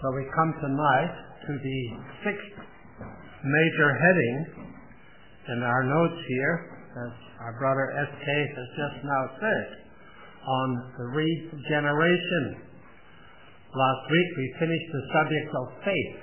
So we come tonight to the sixth major heading in our notes here, as our brother S.K. has just now said, on the regeneration. Last week we finished the subject of faith.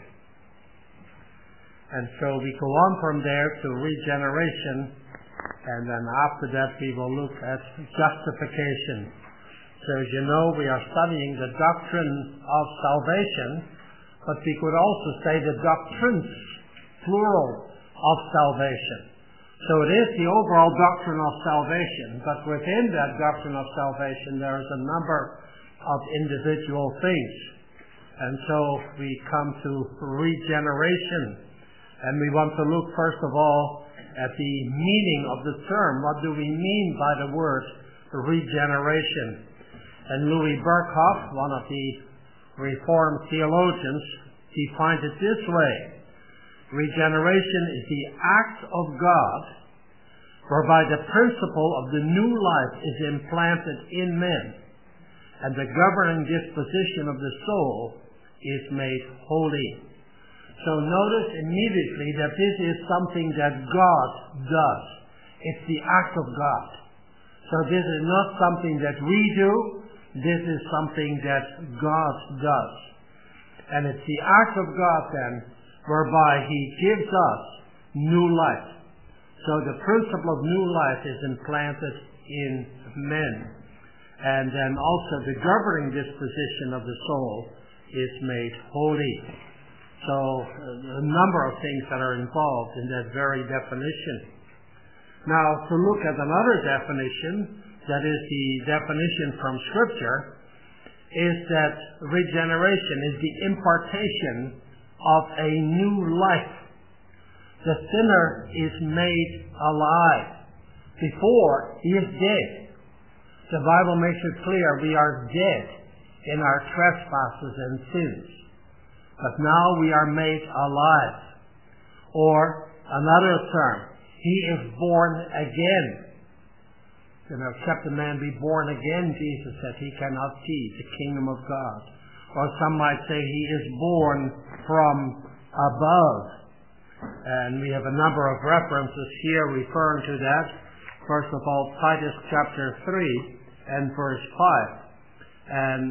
And so we go on from there to regeneration, and then after that we will look at justification. So as you know, we are studying the doctrine of salvation, but we could also say the doctrines, plural, of salvation. So it is the overall doctrine of salvation, but within that doctrine of salvation there is a number of individual things. And so we come to regeneration, and we want to look first of all at the meaning of the term. What do we mean by the word regeneration? And Louis Berkhoff, one of the Reformed theologians, defined it this way: regeneration is the act of God whereby the principle of the new life is implanted in men, and the governing disposition of the soul is made holy. So notice immediately that this is something that God does. It's the act of God. So this is not something that we do. This is something that God does. And it's the act of God then whereby He gives us new life. So the principle of new life is implanted in men. And then also the governing disposition of the soul is made holy. So a number of things that are involved in that very definition. Now, to look at another definition, that is the definition from Scripture, is that regeneration is the impartation of a new life. The sinner is made alive. Before, he is dead. The Bible makes it clear we are dead in our trespasses and sins. But now we are made alive. Or another term, he is born again. Except a man be born again, Jesus said, he cannot see the kingdom of God. Or some might say he is born from above. And we have a number of references here referring to that. First of all, Titus chapter 3 and verse 5. And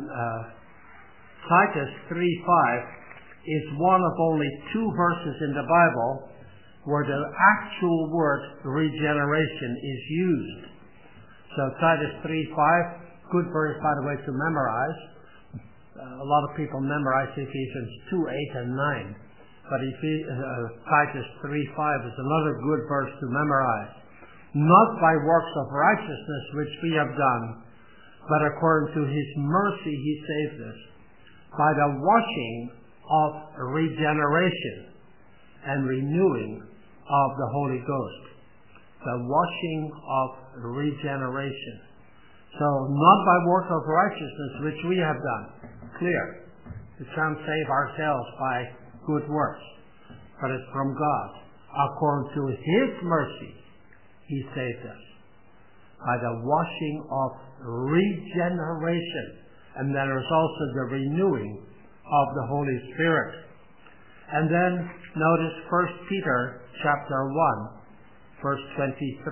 Titus 3:5 is one of only two verses in the Bible where the actual word regeneration is used. So Titus 3:5, good verse, by the way, to memorize. A lot of people memorize Ephesians 2:8 and 9. But Titus 3:5 is another good verse to memorize. Not by works of righteousness which we have done, but according to His mercy He saved us, by the washing of regeneration and renewing of the Holy Ghost. The washing of regeneration. So not by works of righteousness which we have done. Clear. We can't save ourselves by good works. But it's from God. According to His mercy, He saved us. By the washing of regeneration. And there is also the renewing of the Holy Spirit. And then notice 1 Peter chapter 1. Verse 23.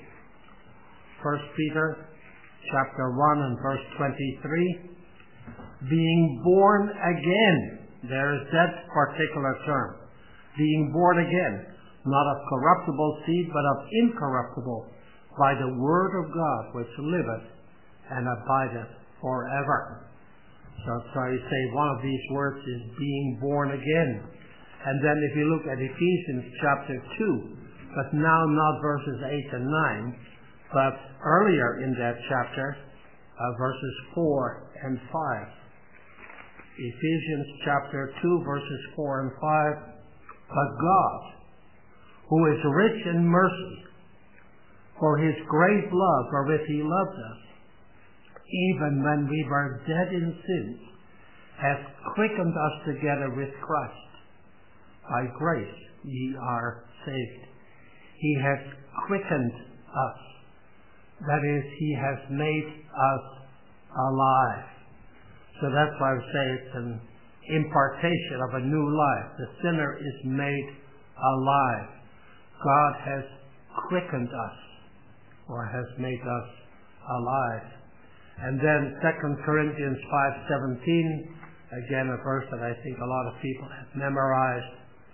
1 Peter chapter 1 and verse 23. Being born again. There is that particular term. Being born again. Not of corruptible seed, but of incorruptible. By the word of God, which liveth and abideth forever. So you say one of these words is being born again. And then if you look at Ephesians chapter 2, but now not verses 8 and 9, but earlier in that chapter, verses 4 and 5. Ephesians chapter 2, verses 4 and 5. But God, who is rich in mercy, for His great love wherewith He loved us, even when we were dead in sins, hath quickened us together with Christ. By grace ye are saved. He has quickened us. That is, He has made us alive. So that's why I say it's an impartation of a new life. The sinner is made alive. God has quickened us, or has made us alive. And then 2 Corinthians 5:17, again a verse that I think a lot of people have memorized.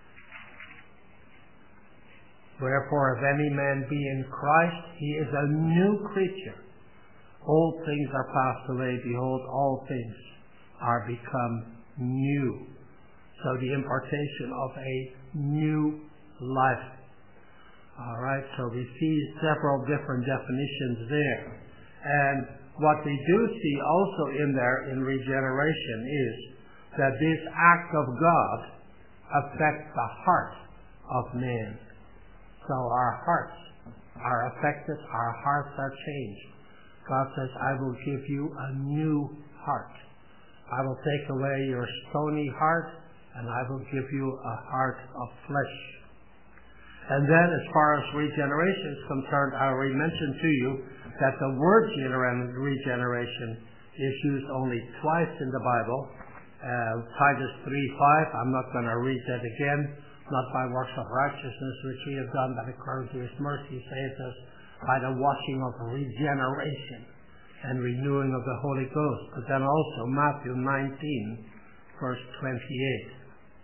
Wherefore, if any man be in Christ, he is a new creature. Old things are passed away. Behold, all things are become new. So the impartation of a new life. All right, so we see several different definitions there. And what we do see also in there in regeneration is that this act of God affects the heart of man. So our hearts are affected, our hearts are changed. God says, I will give you a new heart. I will take away your stony heart, and I will give you a heart of flesh. And then as far as regeneration is concerned, I already mentioned to you that the word regeneration is used only twice in the Bible. Titus 3:5, I'm not going to read that again. Not by works of righteousness which we have done, but according to his mercy saves us by the washing of regeneration and renewing of the Holy Ghost. But then also Matthew 19, verse 28.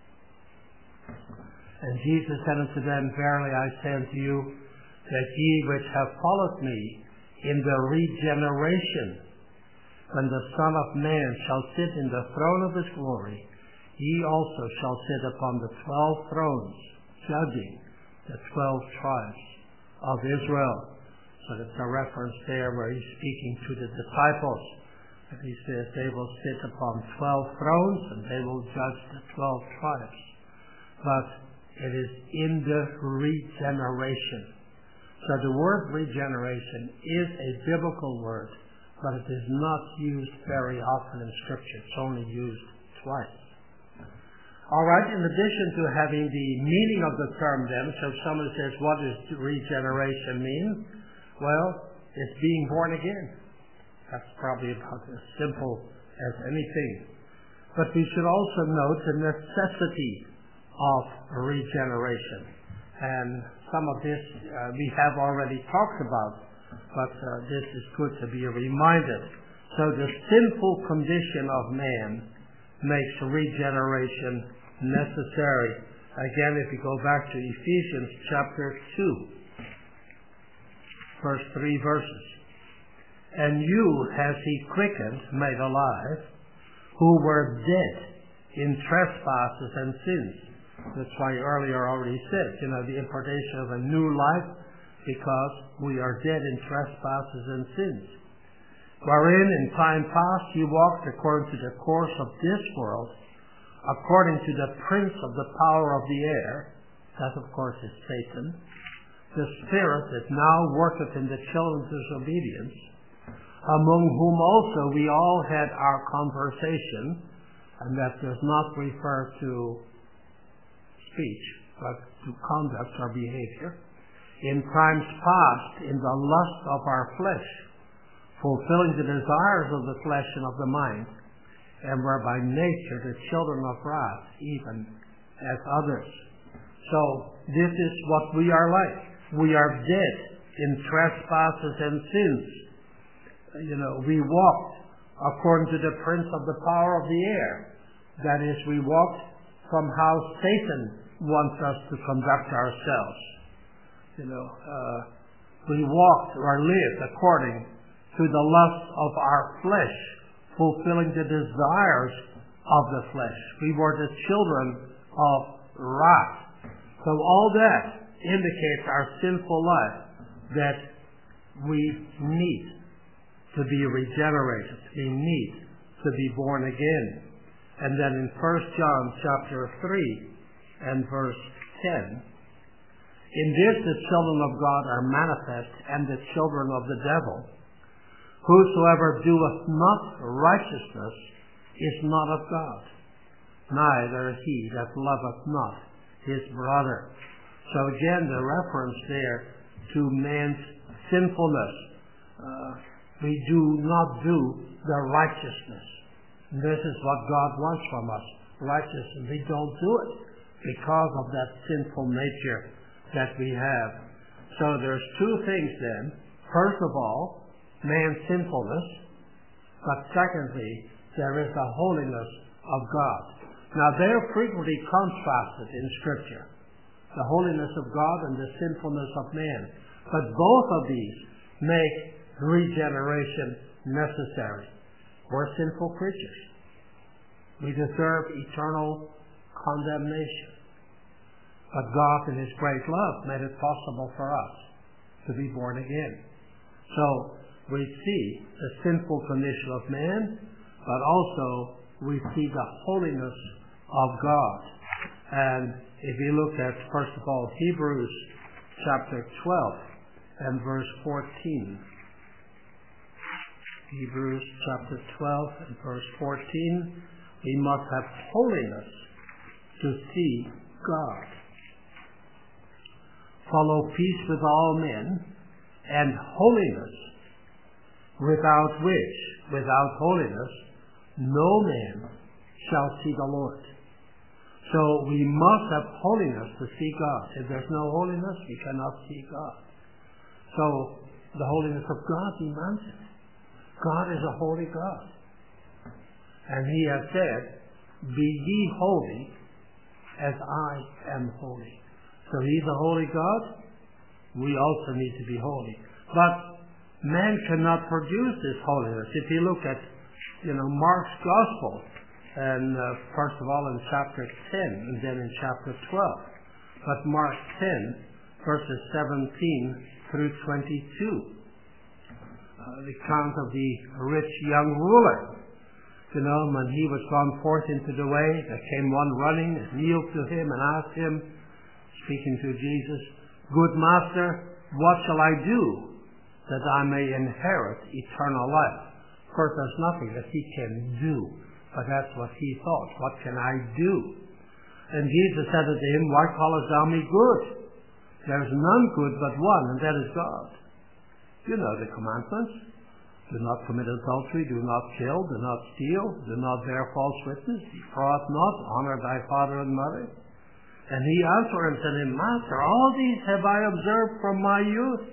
And Jesus said unto them, Verily I say unto you, that ye which have followed me in the regeneration, when the Son of Man shall sit in the throne of his glory, ye also shall sit upon the 12 thrones, judging the 12 tribes of Israel. So that's a reference there where he's speaking to the disciples. And he says they will sit upon 12 thrones and they will judge the 12 tribes. But it is in the regeneration. So the word regeneration is a biblical word, but it is not used very often in Scripture. It's only used twice. All right, in addition to having the meaning of the term then, so if someone says, what does regeneration mean? Well, it's being born again. That's probably about as simple as anything. But we should also note the necessity of regeneration. And some of this we have already talked about, but this is good to be reminded. So the sinful condition of man makes regeneration necessary. Again, if you go back to Ephesians chapter 2, first 3 verses. And you has he quickened, made alive, who were dead in trespasses and sins. That's why earlier already said, the impartation of a new life, because we are dead in trespasses and sins. Wherein in time past you walked according to the course of this world, according to the prince of the power of the air, that of course is Satan, the spirit that now worketh in the children's disobedience, among whom also we all had our conversation, and that does not refer to speech, but to conduct or behavior, in times past in the lust of our flesh, fulfilling the desires of the flesh and of the mind, and were by nature the children of wrath, even as others. So this is what we are like. We are dead in trespasses and sins. We walked according to the prince of the power of the air. That is, we walked from how Satan wants us to conduct ourselves. We walked or lived according to the lust of our flesh, fulfilling the desires of the flesh. We were the children of wrath. So all that indicates our sinful life, that we need to be regenerated. We need to be born again. And then in 1 John chapter 3 and verse 10, in this the children of God are manifest, and the children of the devil. Whosoever doeth not righteousness is not of God, neither he that loveth not his brother. So again, the reference there to man's sinfulness. We do not do the righteousness. This is what God wants from us. righteous, and we don't do it because of that sinful nature that we have. So there's two things then. First of all, man's sinfulness, but secondly, there is the holiness of God. Now they're frequently contrasted in Scripture, the holiness of God and the sinfulness of man. But both of these make regeneration necessary. We're sinful creatures. We deserve eternal condemnation. But God, in His great love, made it possible for us to be born again. So we see the sinful condition of man, but also we see the holiness of God. And if you look at, first of all, Hebrews chapter 12 and verse 14. Hebrews chapter 12 and verse 14. We must have holiness to see God. Follow peace with all men and holiness, without which, without holiness, no man shall see the Lord. So we must have holiness to see God. If there's no holiness, we cannot see God. So the holiness of God demands it. God is a holy God. And He has said, "Be ye holy as I am holy." So He's a holy God. We also need to be holy. But man cannot produce this holiness. If you look at, Mark's Gospel, and first of all in chapter 10, and then in chapter 12. But Mark 10, verses 17 through 22. The account of the rich young ruler. When he was gone forth into the way, there came one running and kneeled to him and asked him, speaking to Jesus, "Good master, what shall I do that I may inherit eternal life?" Of course, there's nothing that he can do, but that's what he thought. What can I do? And Jesus said unto him, "Why callest thou me good? There is none good but one, and that is God. You know the commandments. Do not commit adultery, do not kill, do not steal, do not bear false witness, defraud not, honor thy father and mother." And he answered and said to him, "Master, all these have I observed from my youth."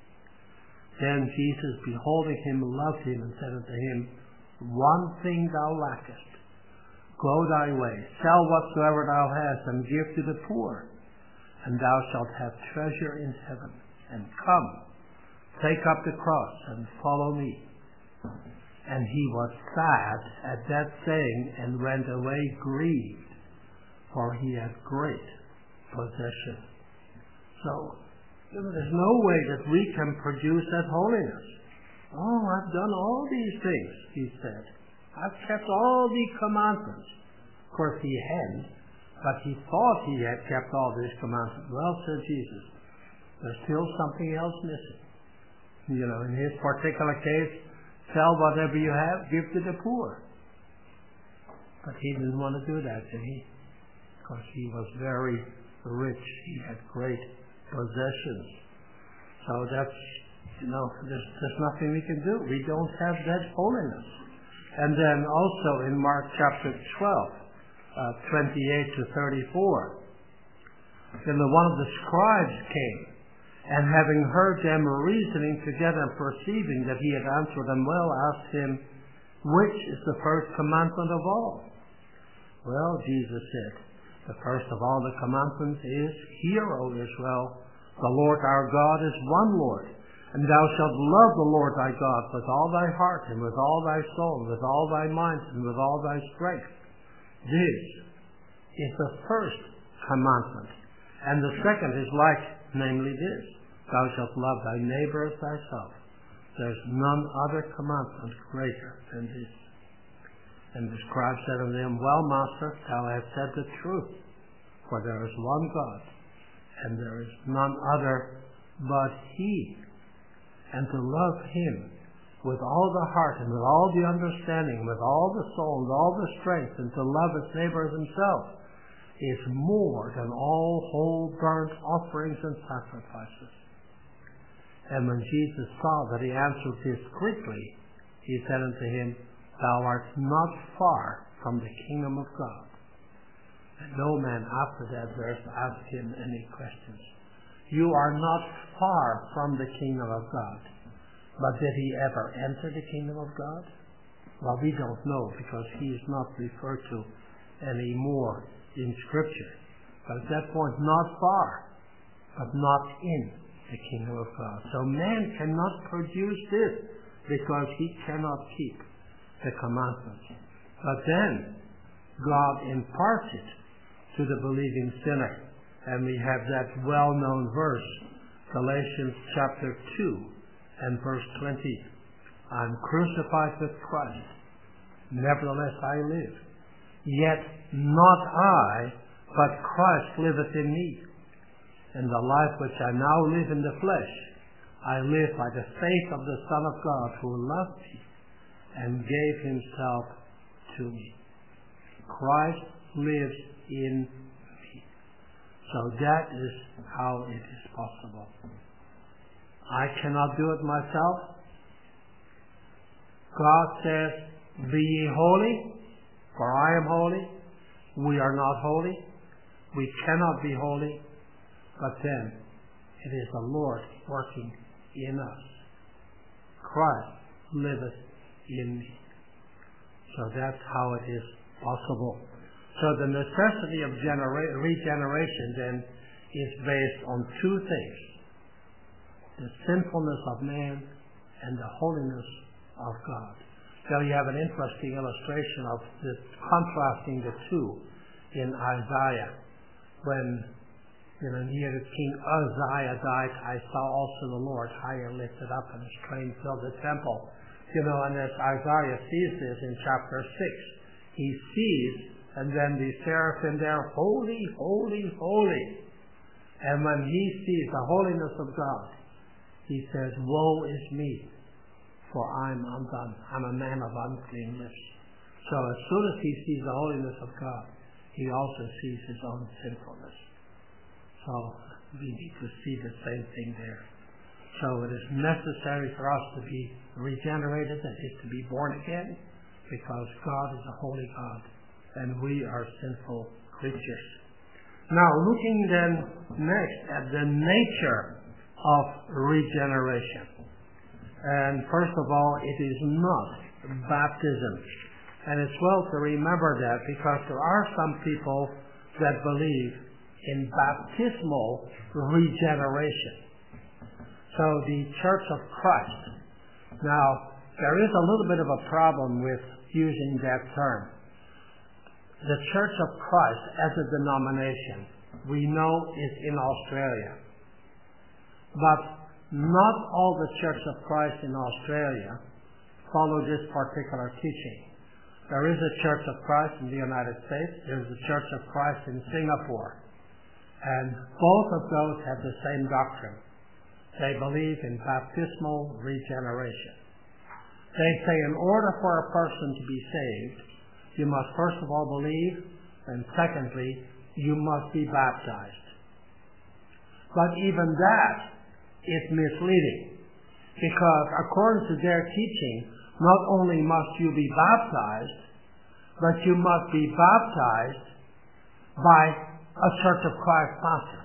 Then Jesus, beholding him, loved him, and said unto him, "One thing thou lackest. Go thy way, sell whatsoever thou hast, and give to the poor, and thou shalt have treasure in heaven. And come, take up the cross, and follow me." And he was sad at that saying, and went away grieved, for he had great possession. So, there's no way that we can produce that holiness. "Oh, I've done all these things," he said. "I've kept all the commandments." Of course, he hadn't, but he thought he had kept all these commandments. "Well," said Jesus, "there's still something else missing. In his particular case, sell whatever you have, give to the poor." But he didn't want to do that, did he? Because he was very rich. He had great possessions. So that's, there's nothing we can do. We don't have that holiness. And then also in Mark chapter 12, 28 to 34, one of the scribes came, and having heard them reasoning together and perceiving that he had answered them well, asked him, "Which is the first commandment of all?" Well, Jesus said, "The first of all the commandments is, Hear, O Israel, the Lord our God is one Lord, and thou shalt love the Lord thy God with all thy heart, and with all thy soul, and with all thy mind, and with all thy strength. This is the first commandment. And the second is like, namely this, Thou shalt love thy neighbor as thyself. There's none other commandment greater than this." And the scribe said unto him, "Well, Master, thou hast said the truth, for there is one God, and there is none other but He. And to love Him with all the heart, and with all the understanding, with all the soul, and all the strength, and to love his neighbor as himself, is more than all whole burnt offerings and sacrifices." And when Jesus saw that he answered this quickly, he said unto him, "Thou art not far from the kingdom of God." And no man after that verse asked him any questions. You are not far from the kingdom of God. But did he ever enter the kingdom of God? Well, we don't know, because he is not referred to anymore in Scripture. But at that point, not far, but not in the kingdom of God. So man cannot produce this, because he cannot keep the commandments. But then God imparts it to the believing sinner. And we have that well-known verse, Galatians chapter 2 and verse 20. I'm crucified with Christ. Nevertheless I live. Yet not I, but Christ liveth in me. And the life which I now live in the flesh, I live by the faith of the Son of God, who loved me and gave himself to me. Christ lives in me. So that is how it is possible. I cannot do it myself. God says, be ye holy, for I am holy. We are not holy. We cannot be holy. But then it is the Lord working in us. Christ liveth in me. So that's how it is possible. So the necessity of regeneration then is based on two things: the sinfulness of man and the holiness of God. So you have an interesting illustration of this, contrasting the two in Isaiah. When here King Uzziah died, I saw also the Lord high and lifted up, and his train filled the temple. And as Isaiah sees this in chapter 6, he sees, and then the seraphim there, holy, holy, holy. And when he sees the holiness of God, he says, woe is me, for I'm undone. I'm a man of unclean lips. So as soon as he sees the holiness of God, he also sees his own sinfulness. So we need to see the same thing there. So it is necessary for us to be regenerated, that is, to be born again, because God is a holy God, and we are sinful creatures. Now, looking then next at the nature of regeneration. And first of all, it is not baptism. And it's well to remember that, because there are some people that believe in baptismal regeneration. So the Church of Christ. Now, there is a little bit of a problem with using that term. The Church of Christ as a denomination, we know, is in Australia. But not all the Church of Christ in Australia follow this particular teaching. There is a Church of Christ in the United States. There is a Church of Christ in Singapore. And both of those have the same doctrine. They believe in baptismal regeneration. They say in order for a person to be saved, you must first of all believe, and secondly, you must be baptized. But even that is misleading, because according to their teaching, not only must you be baptized, but you must be baptized by a Church of Christ pastor.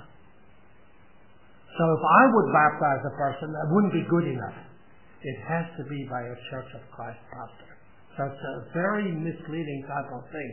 So if I would baptize a person, that wouldn't be good enough. It has to be by a Church of Christ pastor. So it's a very misleading type of thing.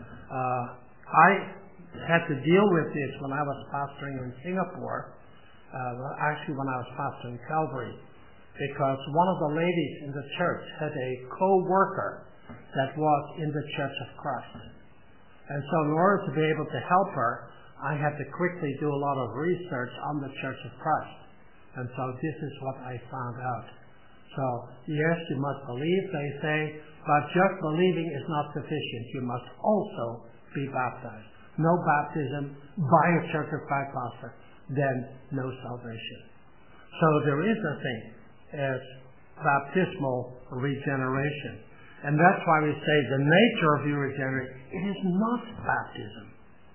I had to deal with this when I was pastoring in Singapore, actually when I was pastoring Calvary, because one of the ladies in the church had a co-worker that was in the Church of Christ. And so in order to be able to help her, I had to quickly do a lot of research on the Church of Christ. And so this is what I found out. So, yes, you must believe, they say, but just believing is not sufficient. You must also be baptized. No baptism by a Church of Christ pastor, then no salvation. So there is a thing as baptismal regeneration. And that's why we say the nature of your regeneration, it is not baptism.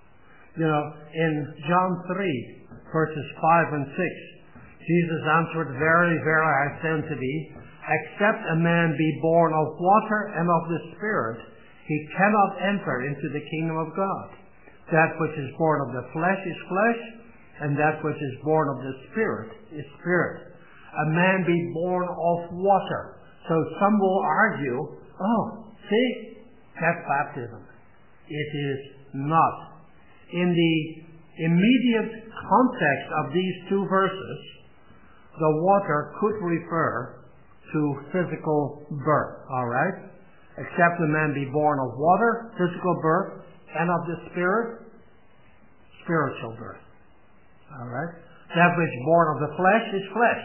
In John 3, verses 5 and 6, Jesus answered, Verily, verily, I say unto thee, except a man be born of water and of the Spirit, he cannot enter into the kingdom of God. That which is born of the flesh is flesh, and that which is born of the Spirit is spirit. A man be born of water. So some will argue, see, that's baptism. It is not. In the immediate context of these two verses, the water could refer to physical birth, all right? Except a man be born of water, physical birth, and of the Spirit, spiritual birth, all right? That which is born of the flesh is flesh,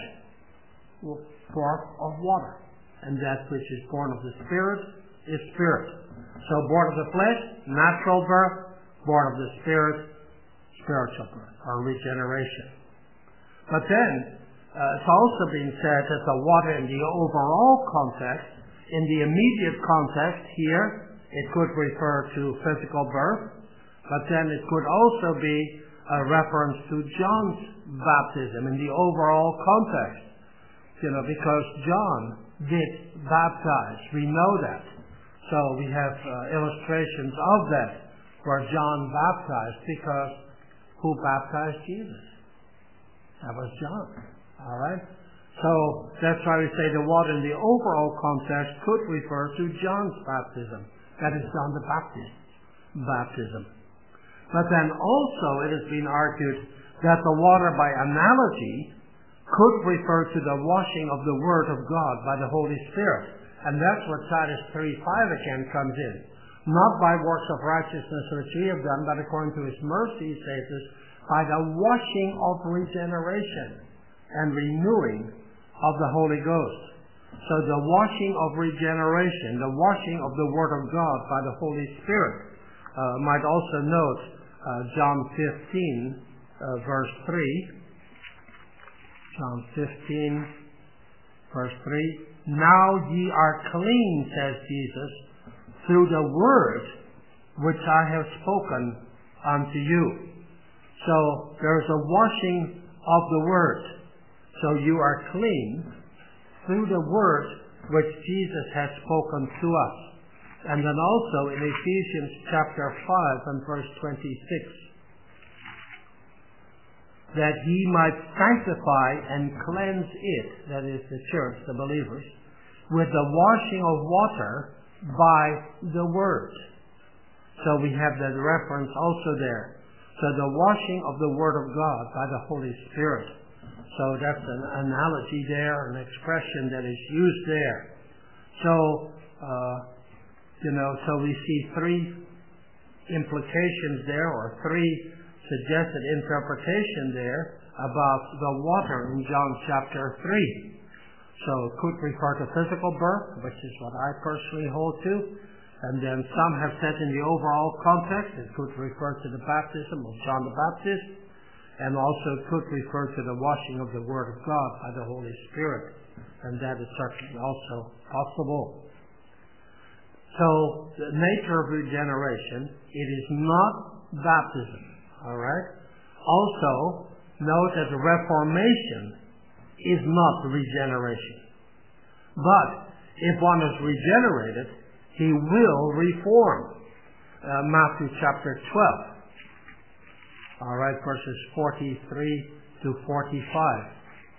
born of water. And that which is born of the Spirit is spirit. So born of the flesh, natural birth, born of the Spirit, spiritual birth, or regeneration. But then, it's also been said that the water in the overall context, in the immediate context here, it could refer to physical birth, but then it could also be a reference to John's baptism in the overall context. Because John did baptize. We know that. So we have illustrations of that where John baptized, because who baptized Jesus? That was John. All right? So that's why we say the water in the overall context could refer to John's baptism. That is John the Baptist's baptism. But then also it has been argued that the water by analogy could refer to the washing of the Word of God by the Holy Spirit. And that's what Titus 3:5 again comes in. Not by works of righteousness which we have done, but according to His mercy, He says this, by the washing of regeneration and renewing of the Holy Ghost. So the washing of regeneration, the washing of the Word of God by the Holy Spirit. Might also note John 15, verse 3. John 15, verse 3. Now ye are clean, says Jesus, through the word which I have spoken unto you. So there's a washing of the word. So you are clean through the word which Jesus has spoken to us. And then also in Ephesians chapter 5 and verse 26. That He might sanctify and cleanse it, that is the church, the believers, with the washing of water by the Word. So we have that reference also there. So the washing of the Word of God by the Holy Spirit. So that's an analogy there, an expression that is used there. So, so we see three implications there, or three suggested interpretation there about the water in John chapter 3. So it could refer to physical birth, which is what I personally hold to. And then some have said in the overall context it could refer to the baptism of John the Baptist, and also could refer to the washing of the Word of God by the Holy Spirit. And that is certainly also possible. So the nature of regeneration, it is not baptism. All right? Also, note that the Reformation is not regeneration. But if one is regenerated, he will reform. Matthew chapter 12. All right, verses 43 to 45.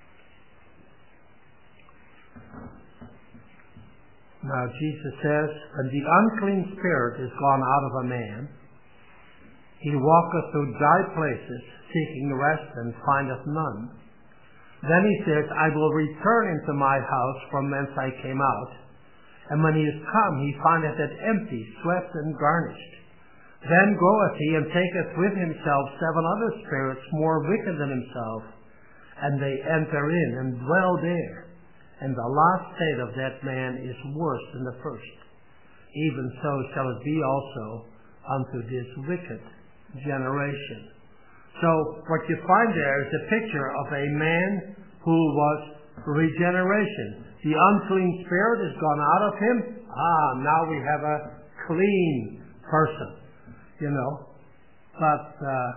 Now Jesus says, when the unclean spirit is gone out of a man, he walketh through dry places, seeking rest, and findeth none. Then he says, I will return into my house from whence I came out. And when he is come, he findeth it empty, swept, and garnished. Then goeth he and taketh with himself 7 other spirits more wicked than himself, and they enter in and dwell there. And the last state of that man is worse than the first. Even so shall it be also unto this wicked generation. So what you find there is a picture of a man who was regeneration. The unclean spirit is gone out of him. Now we have a clean person, But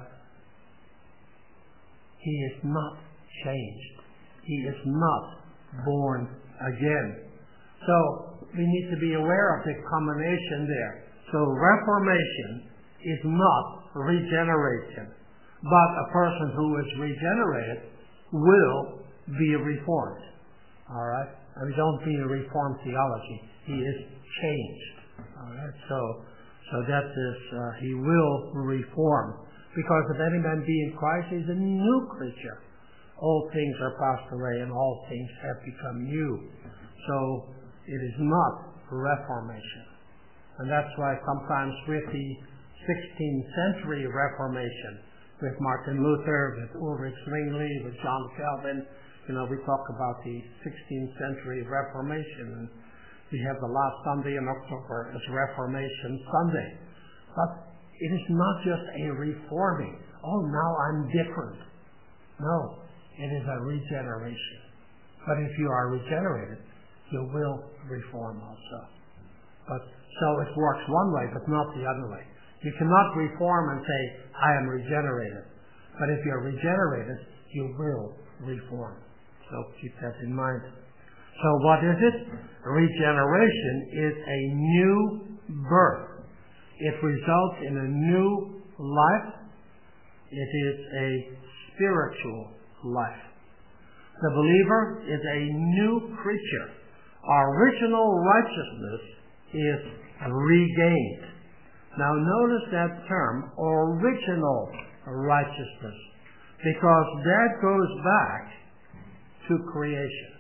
he is not changed. He is not born again. So we need to be aware of the combination there. So Reformation is not regeneration. But a person who is regenerated will be reformed. All right? And we don't mean reformed theology. He is changed. All right? So that is, he will reform. Because if any man be in Christ, he is a new creature. All things are passed away and all things have become new. So it is not reformation. And that's why sometimes with the 16th century Reformation, with Martin Luther, with Ulrich Zwingli, with John Calvin, we talk about the 16th century Reformation. And we have the last Sunday in October as Reformation Sunday. But it is not just a reforming. Oh, now I'm different. No, it is a regeneration. But if you are regenerated, you will reform also. But so it works one way, but not the other way. You cannot reform and say, I am regenerated. But if you're regenerated, you will reform. So keep that in mind. So what is it? Regeneration is a new birth. It results in a new life. It is a spiritual life. The believer is a new creature. Our original righteousness is regained. Now notice that term, original righteousness, because that goes back to creation.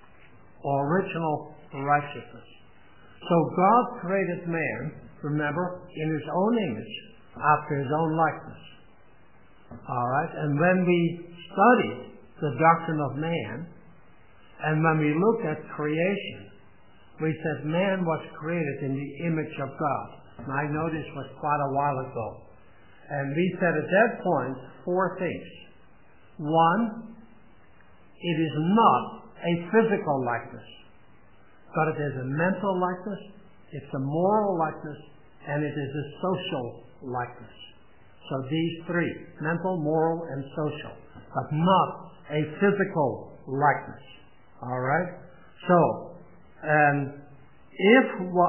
Original righteousness. So God created man, remember, in his own image, after his own likeness. All right? And when we study the doctrine of man, and when we look at creation, we said man was created in the image of God. And I know this was quite a while ago. And we said at that point 4 things. 1, it is not a physical likeness, but it is a mental likeness, it's a moral likeness, and it is a social likeness. So these 3, mental, moral, and social, but not a physical likeness. All right? So, and if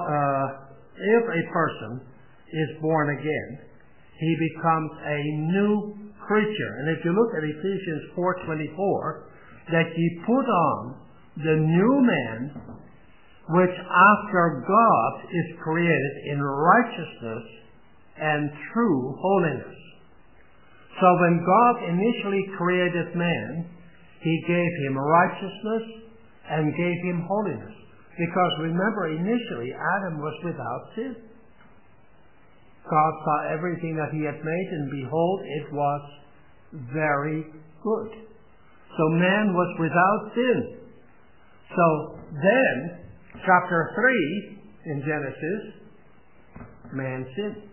a person is born again, he becomes a new creature. And if you look at Ephesians 4:24, that ye put on the new man, which after God is created in righteousness and true holiness. So when God initially created man, he gave him righteousness and gave him holiness. Because remember, initially Adam was without sin. God saw everything that he had made, and behold, it was very good. So man was without sin. So then, chapter 3 in Genesis, man sinned.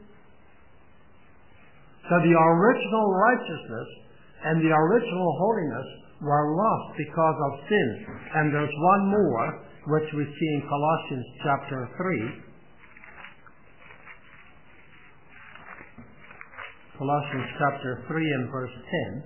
So the original righteousness and the original holiness were lost because of sin. And there's one more, which we see in Colossians chapter 3. Colossians chapter 3 and verse 10.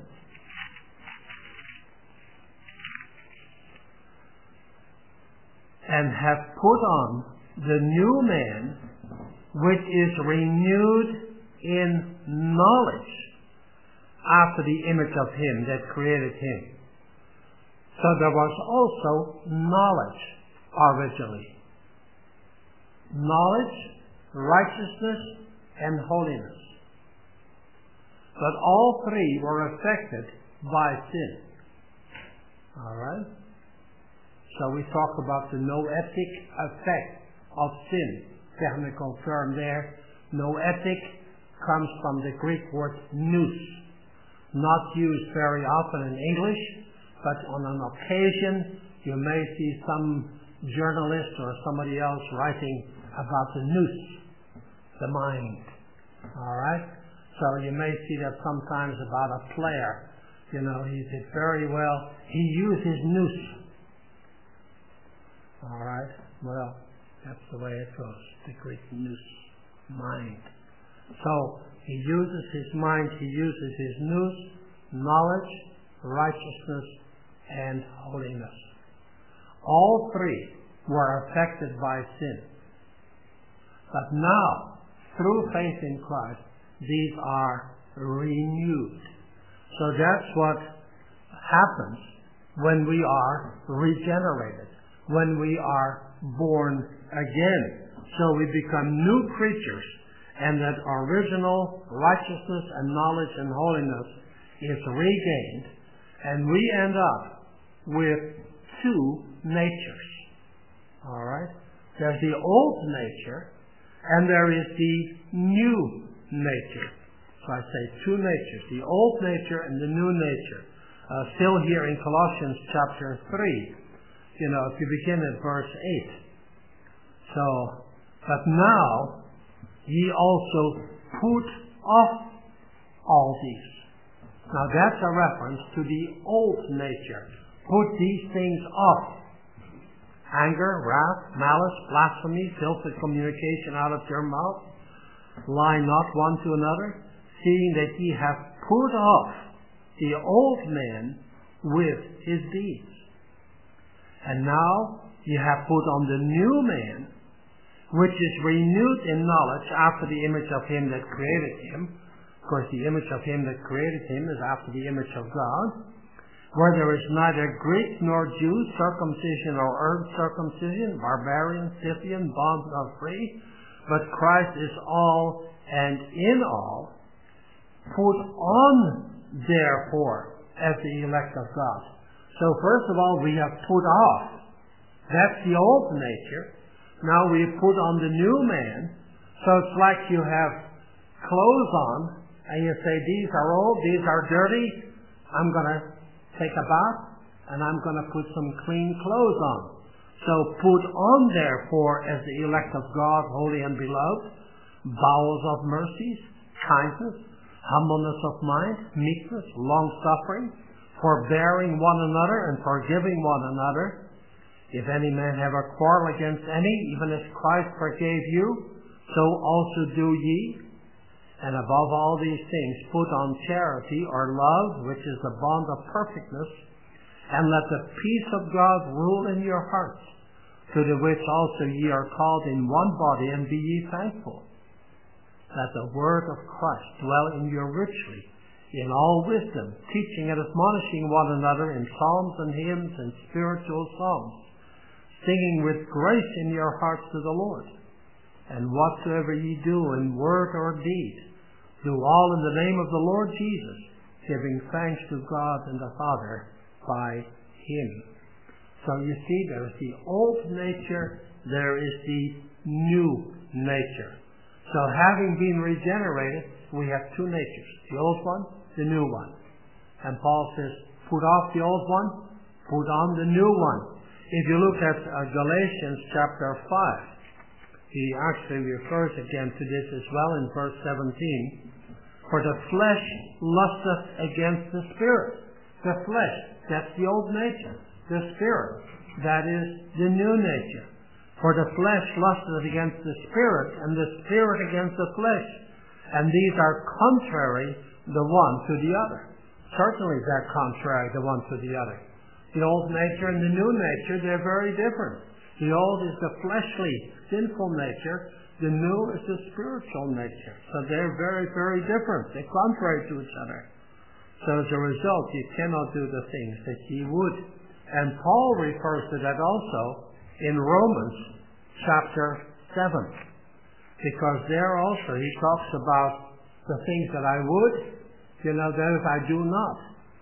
And have put on the new man, which is renewed in knowledge after the image of him that created him. So there was also knowledge originally. Knowledge, righteousness, and holiness. But all 3 were affected by sin. All right? So we talk about the noetic effect of sin. Technical term there. Noetic comes from the Greek word nous. Not used very often in English, but on an occasion you may see some journalist or somebody else writing about the nous, the mind. All right? So you may see that sometimes about a player. He did very well. He used his nous. All right? Well, that's the way it goes. The Greek nous, mind. So he uses his mind, he uses his nous, knowledge, righteousness, and holiness. All 3 were affected by sin. But now, through faith in Christ, these are renewed. So that's what happens when we are regenerated, when we are born again. So we become new creatures, and that original righteousness and knowledge and holiness is regained, and we end up with two natures. All right? There's the old nature, and there is the new nature. So I say two natures, the old nature and the new nature. Still here in Colossians chapter 3, if you begin at verse 8. So, but now ye also put off all these. Now that's a reference to the old nature. Put these things off. Anger, wrath, malice, blasphemy, filthy communication out of your mouth. Lie not one to another, seeing that ye have put off the old man with his deeds. And now ye have put on the new man, which is renewed in knowledge after the image of him that created him. Of course, the image of him that created him is after the image of God, where there is neither Greek nor Jew, circumcision or uncircumcision, barbarian, Scythian, bond or free, but Christ is all and in all. Put on, therefore, as the elect of God. So first of all, we have put off. That's the old nature. Now we put on the new man. So it's like you have clothes on, and you say, these are old, these are dirty. I'm going to take a bath, and I'm going to put some clean clothes on. So put on, therefore, as the elect of God, holy and beloved, bowels of mercies, kindness, humbleness of mind, meekness, long-suffering, forbearing one another and forgiving one another. If any man have a quarrel against any, even as Christ forgave you, so also do ye. And above all these things, put on charity or love, which is the bond of perfectness, and let the peace of God rule in your hearts, to the which also ye are called in one body, and be ye thankful. Let the word of Christ dwell in you richly, in all wisdom, teaching and admonishing one another in psalms and hymns and spiritual songs, singing with grace in your hearts to the Lord. And whatsoever ye do in word or deed, do all in the name of the Lord Jesus, giving thanks to God and the Father by him. So you see, there is the old nature, there is the new nature. So having been regenerated, we have two natures, the old one, the new one. And Paul says, put off the old one, put on the new one. If you look at Galatians chapter 5, he actually refers again to this as well in verse 17. For the flesh lusteth against the spirit. The flesh, that's the old nature. The spirit, that is the new nature. For the flesh lusteth against the spirit, and the spirit against the flesh. And these are contrary the one to the other. Certainly they're contrary the one to the other. The old nature and the new nature, they're very different. The old is the fleshly, sinful nature. The new is the spiritual nature. So they're very, very different. They're contrary to each other. So as a result, you cannot do the things that ye would. And Paul refers to that also in Romans chapter 7. Because there also he talks about the things that I would, those I do not.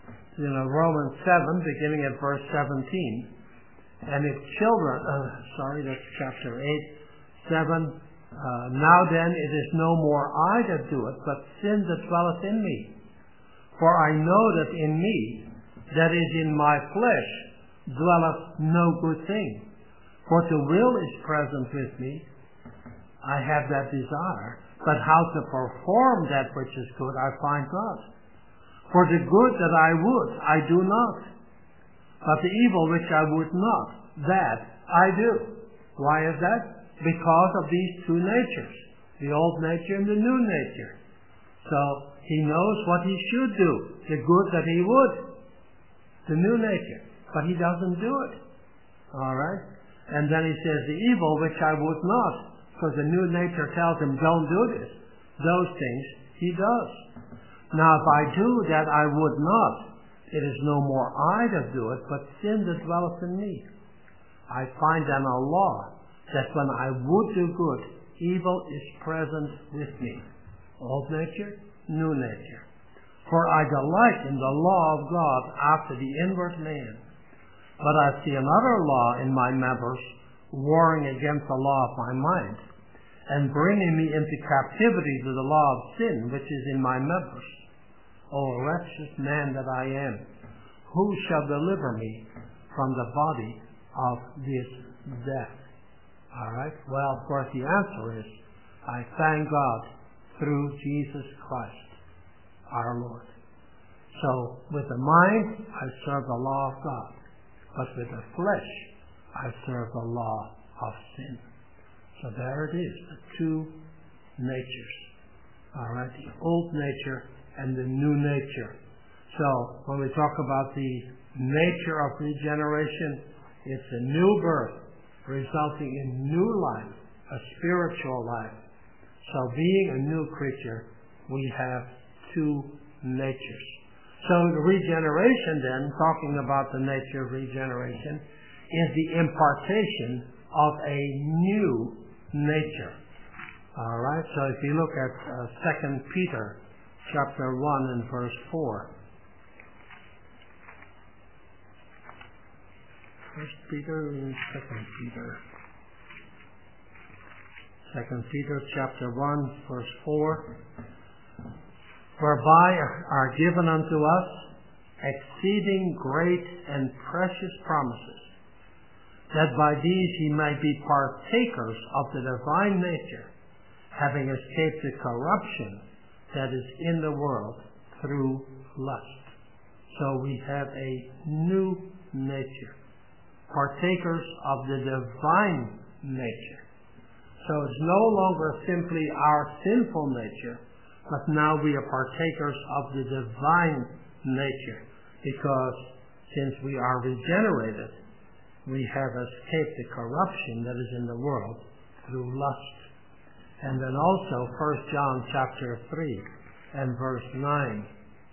Romans 7, beginning at verse 17. And if children, that's chapter 8, 7. Now then, it is no more I that do it, but sin that dwelleth in me. For I know that in me, that is in my flesh, dwelleth no good thing. For the will is present with me. I have that desire, but how to perform that which is good I find not. For the good that I would, I do not. But the evil which I would not, that I do. Why is that? Because of these two natures, the old nature and the new nature. So he knows what he should do, the good that he would, the new nature, but he doesn't do it. All right? And then he says, the evil which I would not, because the new nature tells him, don't do this. Those things He does. Now, if I do that I would not, it is no more I that do it, but sin that dwelleth in me. I find then a law that when I would do good, evil is present with me. Old nature, new nature. For I delight in the law of God after the inward man. But I see another law in my members, warring against the law of my mind, and bringing me into captivity to the law of sin which is in my members. O wretched man that I am, who shall deliver me from the body of this death? All right. Well, of course, the answer is, I thank God through Jesus Christ, our Lord. So, with the mind, I serve the law of God. But with the flesh, I serve the law of sin. So there it is, the two natures. All right, the old nature and the new nature. So when we talk about the nature of regeneration, it's a new birth resulting in new life, a spiritual life. So being a new creature, we have two natures. So the regeneration then, talking about the nature of regeneration, is the impartation of a new nature. All right, so if you look at 2 Peter chapter 1 and verse 4. 1 Peter and 2 Peter. 2 Peter chapter 1 verse 4. Whereby are given unto us exceeding great and precious promises, that by these ye may be partakers of the divine nature, having escaped the corruption that is in the world through lust. So we have a new nature, partakers of the divine nature. So it's no longer simply our sinful nature, but now we are partakers of the divine nature, because since we are regenerated, we have escaped the corruption that is in the world through lust. And then also 1 John chapter 3 and verse 9.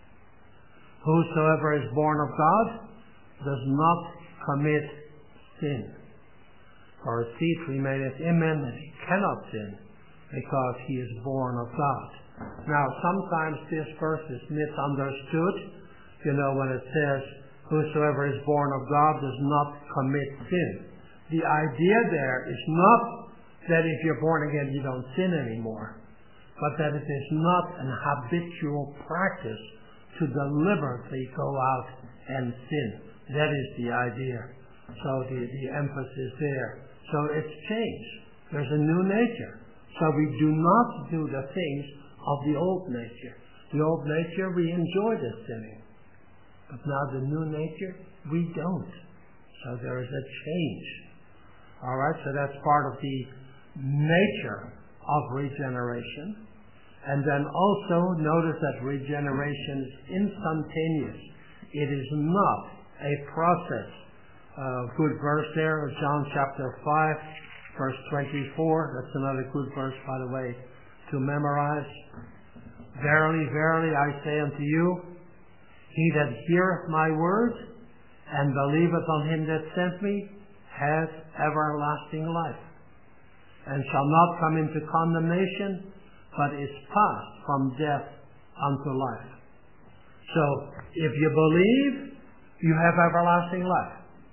Whosoever is born of God does not commit sin. For a thief remaineth in him, and he cannot sin, because he is born of God. Now, sometimes this verse is misunderstood. When it says, whosoever is born of God does not commit sin. The idea there is not that if you're born again you don't sin anymore, but that it is not an habitual practice to deliberately go out and sin. That is the idea. So the emphasis there. So it's changed. There's a new nature. So we do not do the things of the old nature. The old nature, we enjoy the sinning. But now the new nature, we don't. So there is a change. All right, so that's part of the nature of regeneration. And then also notice that regeneration is instantaneous. It is not a process. Good verse there, John chapter 5, verse 24. That's another good verse, by the way, to memorize. Verily, verily, I say unto you, he that heareth my word and believeth on him that sent me hath everlasting life, and shall not come into condemnation, but is passed from death unto life. So, if you believe, you have everlasting life.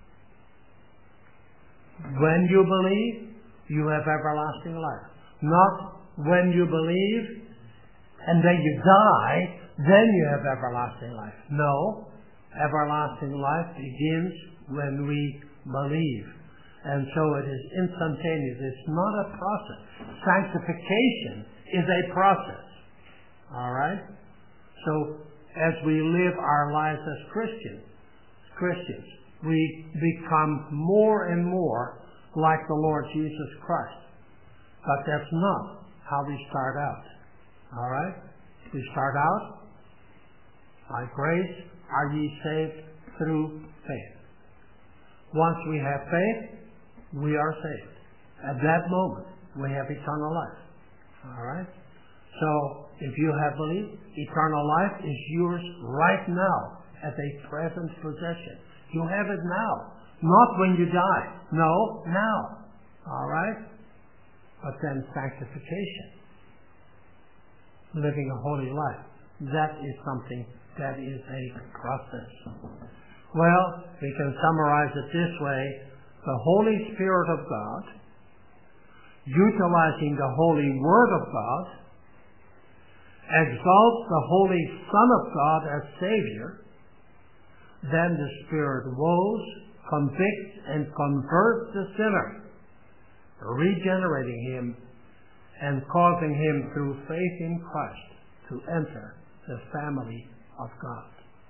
When you believe, you have everlasting life. Not when you believe and then you die, then you have everlasting life. No, everlasting life begins when we believe. And so it is instantaneous. It's not a process. Sanctification is a process. All right? So as we live our lives as Christians, we become more and more like the Lord Jesus Christ. But that's not how we start out. All right? We start out, by grace are ye saved through faith. Once we have faith, we are saved. At that moment, we have eternal life. All right? So, if you have believed, eternal life is yours right now as a present possession. You have it now. Not when you die. No, now. All right? But then sanctification. Living a holy life. That is something that is a process. Well, we can summarize it this way. The Holy Spirit of God, utilizing the Holy Word of God, exalts the Holy Son of God as Savior. Then the Spirit woes, convicts, and converts the sinner, regenerating him and causing him through faith in Christ to enter the family of God.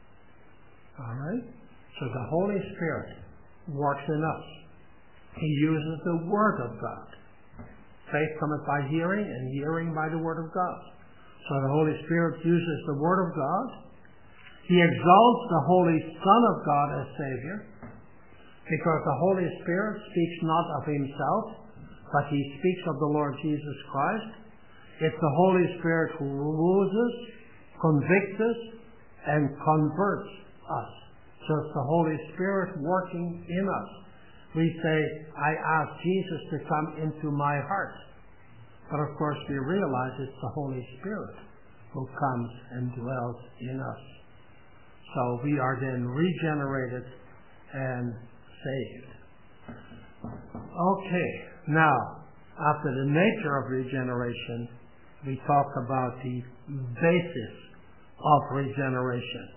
All right? So the Holy Spirit works in us. He uses the Word of God. Faith cometh by hearing, and hearing by the Word of God. So the Holy Spirit uses the Word of God. He exalts the Holy Son of God as Savior, because the Holy Spirit speaks not of himself, but he speaks of the Lord Jesus Christ. It's the Holy Spirit who woos us, convicts us, and converts us. So it's the Holy Spirit working in us. We say, I ask Jesus to come into my heart. But of course we realize it's the Holy Spirit who comes and dwells in us. So we are then regenerated and saved. Okay, now, after the nature of regeneration, we talk about the basis of regeneration.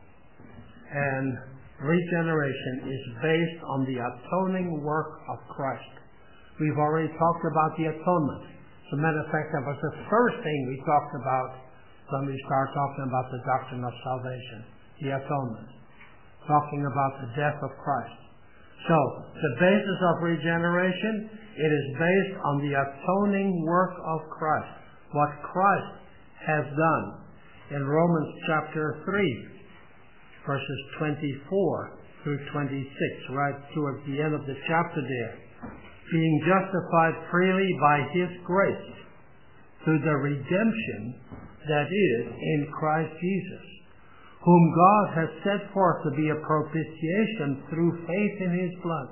And regeneration is based on the atoning work of Christ. We've already talked about the atonement. As a matter of fact, that was the first thing we talked about when we started talking about the doctrine of salvation, the atonement, talking about the death of Christ. So, the basis of regeneration, it is based on the atoning work of Christ, what Christ has done. In Romans chapter 3, verses 24 through 26, right towards the end of the chapter there, being justified freely by His grace through the redemption that is in Christ Jesus, whom God has set forth to be a propitiation through faith in His blood,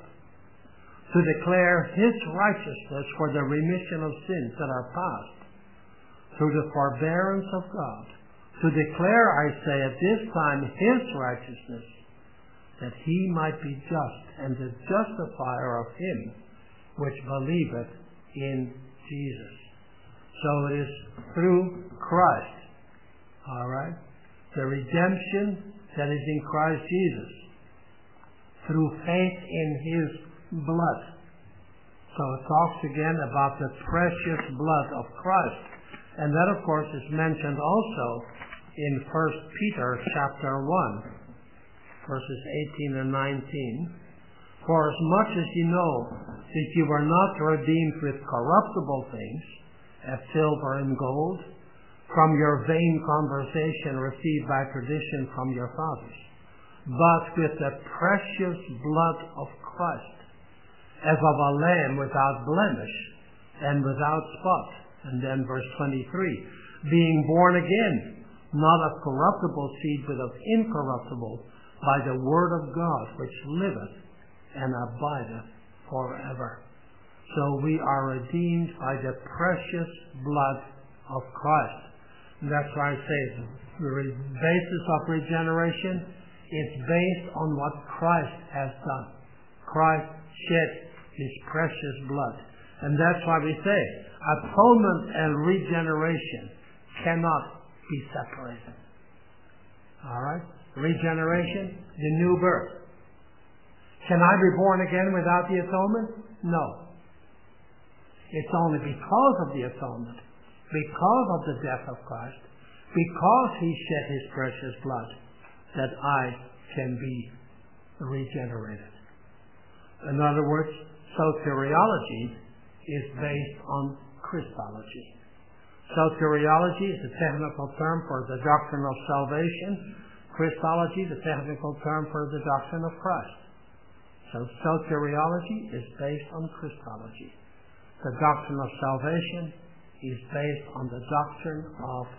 to declare His righteousness for the remission of sins that are past, through the forbearance of God, to declare, I say, at this time His righteousness, that He might be just and the justifier of him which believeth in Jesus. So it is through Christ, all right, the redemption that is in Christ Jesus, through faith in His blood. So it talks again about the precious blood of Christ. And that, of course, is mentioned also in 1 Peter chapter 1, verses 18 and 19. For as much as you know that you were not redeemed with corruptible things, as silver and gold, from your vain conversation received by tradition from your fathers, but with the precious blood of Christ, as of a lamb without blemish and without spot. And then verse 23, being born again, not of corruptible seed, but of incorruptible, by the word of God, which liveth and abideth forever. So we are redeemed by the precious blood of Christ. And that's why I say the basis of regeneration is based on what Christ has done. Christ shed His precious blood. And that's why we say atonement and regeneration cannot be separated. All right? Regeneration, the new birth. Can I be born again without the atonement? No. It's only because of the atonement, because of the death of Christ, because He shed His precious blood, that I can be regenerated. In other words, soteriology is based on Christology. Soteriology is the technical term for the doctrine of salvation. Christology, the technical term for the doctrine of Christ. So soteriology is based on Christology. The doctrine of salvation is based on the doctrine of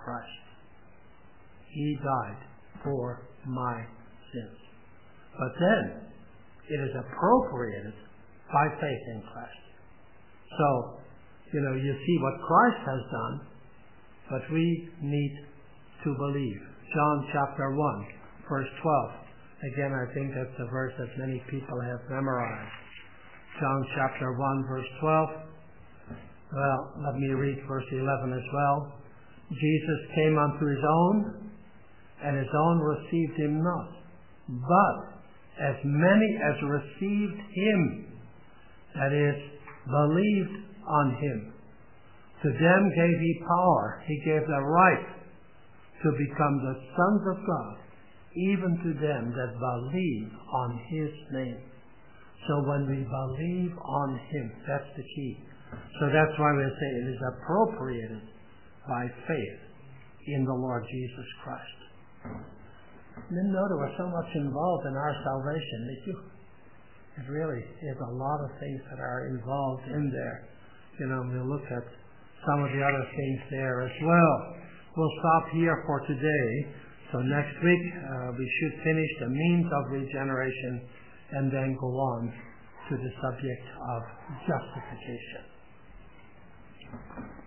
Christ. He died for my sins. But then, it is appropriated by faith in Christ. So, you see what Christ has done, but we need to believe. John chapter 1, verse 12. Again, I think that's a verse that many people have memorized. John chapter 1, verse 12. Well, let me read verse 11 as well. Jesus came unto his own, and his own received him not. But as many as received him, that is, believed on him, to them gave he power. He gave the right to become the sons of God, even to them that believe on his name. So when we believe on him, that's the key. So that's why we say it is appropriated by faith in the Lord Jesus Christ. Didn't know there was so much involved in our salvation, did you? It really is a lot of things that are involved in there. We'll look at some of the other things there as well. We'll stop here for today. So next week we should finish the means of regeneration and then go on to the subject of justification.